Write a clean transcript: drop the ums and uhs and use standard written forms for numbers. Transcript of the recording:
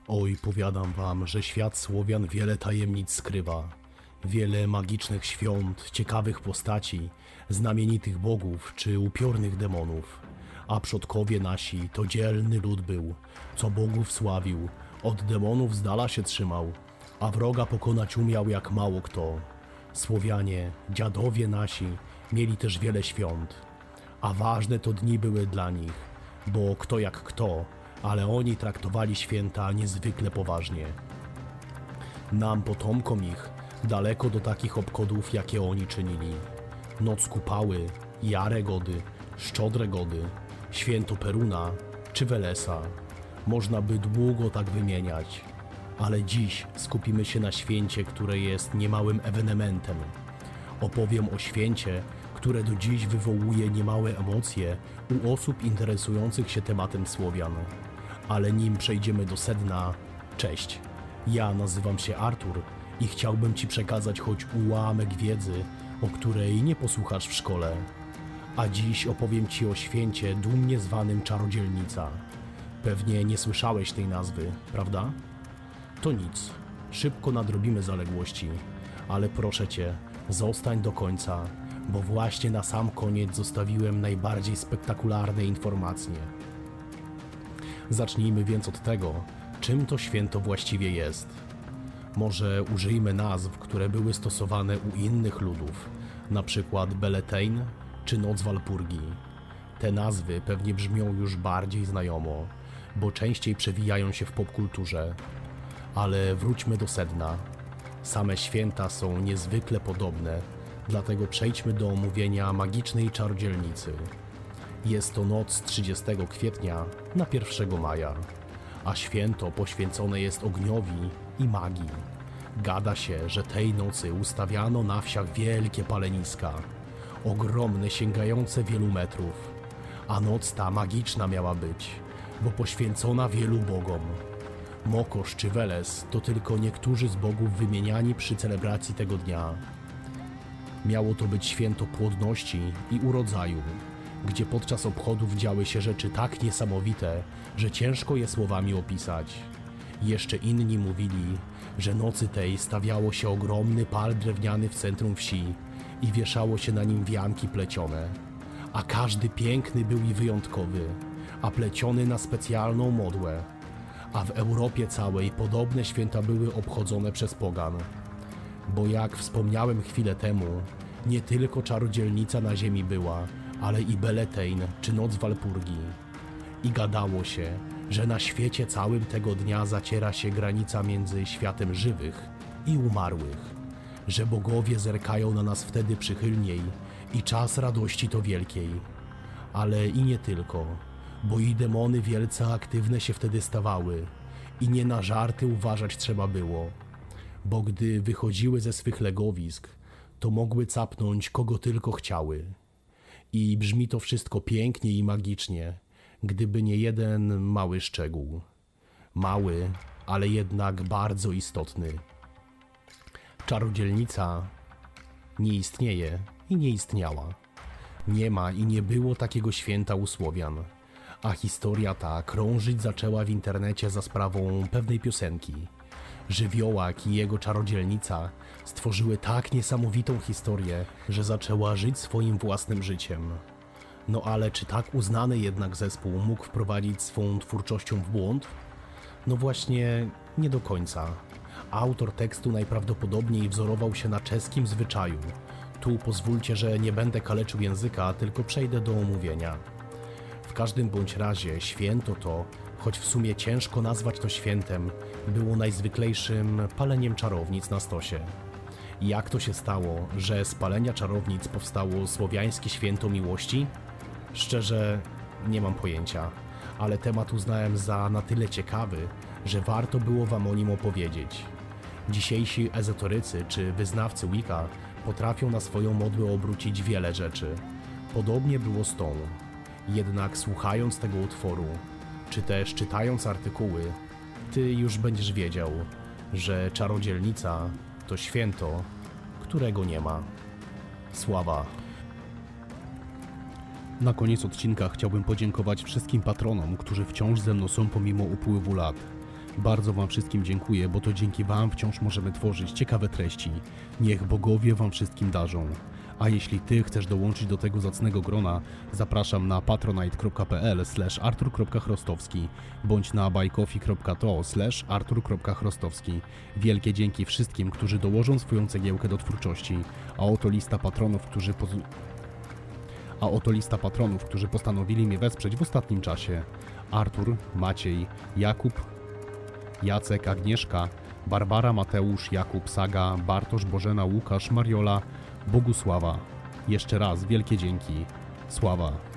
Oj, powiadam wam, że świat Słowian wiele tajemnic skrywa. Wiele magicznych świąt, ciekawych postaci, znamienitych bogów czy upiornych demonów. A przodkowie nasi to dzielny lud był, co bogów sławił, od demonów z dala się trzymał, a wroga pokonać umiał jak mało kto. Słowianie, dziadowie nasi, mieli też wiele świąt, a ważne to dni były dla nich, bo kto jak kto, ale oni traktowali święta niezwykle poważnie. Nam, potomkom ich, daleko do takich obchodów, jakie oni czynili. Noc Kupały, Jarę Gody, Szczodre Gody, Święto Peruna czy Welesa. Można by długo tak wymieniać, ale dziś skupimy się na święcie, które jest niemałym ewenementem. Opowiem o święcie, które do dziś wywołuje niemałe emocje u osób interesujących się tematem Słowian. Ale nim przejdziemy do sedna, cześć, ja nazywam się Artur i chciałbym Ci przekazać choć ułamek wiedzy, o której nie posłuchasz w szkole. A dziś opowiem Ci o święcie dumnie zwanym Czarodzielnica. Pewnie nie słyszałeś tej nazwy, prawda? To nic, szybko nadrobimy zaległości, ale proszę Cię, zostań do końca, bo właśnie na sam koniec zostawiłem najbardziej spektakularne informacje. Zacznijmy więc od tego, czym to święto właściwie jest. Może użyjmy nazw, które były stosowane u innych ludów, na przykład Beltane czy Noc Walpurgi. Te nazwy pewnie brzmią już bardziej znajomo, bo częściej przewijają się w popkulturze. Ale wróćmy do sedna. Same święta są niezwykle podobne, dlatego przejdźmy do omówienia magicznej czarodzielnicy. Jest to noc 30 kwietnia na 1 maja, a święto poświęcone jest ogniowi i magii. Gada się, że tej nocy ustawiano na wsiach wielkie paleniska, ogromne, sięgające wielu metrów, a noc ta magiczna miała być, bo poświęcona wielu bogom. Mokosz czy Weles to tylko niektórzy z bogów wymieniani przy celebracji tego dnia. Miało to być święto płodności i urodzaju, gdzie podczas obchodów działy się rzeczy tak niesamowite, że ciężko je słowami opisać. Jeszcze inni mówili, że nocy tej stawiało się ogromny pal drewniany w centrum wsi i wieszało się na nim wianki plecione, a każdy piękny był i wyjątkowy, a pleciony na specjalną modłę. A w Europie całej podobne święta były obchodzone przez pogan. Bo jak wspomniałem chwilę temu, nie tylko czarodzielnica na ziemi była, ale i Beltane czy Noc Walpurgi. I gadało się, że na świecie całym tego dnia zaciera się granica między światem żywych i umarłych, że bogowie zerkają na nas wtedy przychylniej i czas radości to wielkiej. Ale i nie tylko, bo i demony wielce aktywne się wtedy stawały i nie na żarty uważać trzeba było, bo gdy wychodziły ze swych legowisk, to mogły capnąć kogo tylko chciały. I brzmi to wszystko pięknie i magicznie, gdyby nie jeden mały szczegół. Mały, ale jednak bardzo istotny. Czarodzielnica nie istnieje i nie istniała. Nie ma i nie było takiego święta u Słowian, a historia ta krążyć zaczęła w internecie za sprawą pewnej piosenki. Żywiołak i jego czarodzielnica stworzyły tak niesamowitą historię, że zaczęła żyć swoim własnym życiem. No ale czy tak uznany jednak zespół mógł wprowadzić swą twórczością w błąd? No właśnie nie do końca. Autor tekstu najprawdopodobniej wzorował się na czeskim zwyczaju. Tu pozwólcie, że nie będę kaleczył języka, tylko przejdę do omówienia. W każdym bądź razie święto to, choć w sumie ciężko nazwać to świętem, było najzwyklejszym paleniem czarownic na stosie. Jak to się stało, że z palenia czarownic powstało słowiańskie święto miłości? Szczerze, nie mam pojęcia, ale temat uznałem za na tyle ciekawy, że warto było wam o nim opowiedzieć. Dzisiejsi ezoterycy czy wyznawcy Wicca potrafią na swoją modłę obrócić wiele rzeczy. Podobnie było z tą. Jednak słuchając tego utworu, czy też czytając artykuły, ty już będziesz wiedział, że czarodzielnica to święto, którego nie ma. Sława. Na koniec odcinka chciałbym podziękować wszystkim patronom, którzy wciąż ze mną są pomimo upływu lat. Bardzo Wam wszystkim dziękuję, bo to dzięki Wam wciąż możemy tworzyć ciekawe treści. Niech bogowie Wam wszystkim darzą. A jeśli Ty chcesz dołączyć do tego zacnego grona, zapraszam na patronite.pl/artur.chrostowski bądź na buycoffee.to/artur.chrostowski. Wielkie dzięki wszystkim, którzy dołożą swoją cegiełkę do twórczości, a oto lista patronów, którzy postanowili mnie wesprzeć w ostatnim czasie. Artur, Maciej, Jakub, Jacek, Agnieszka, Barbara, Mateusz, Jakub, Saga, Bartosz, Bożena, Łukasz, Mariola, Bogusława. Jeszcze raz wielkie dzięki. Sława.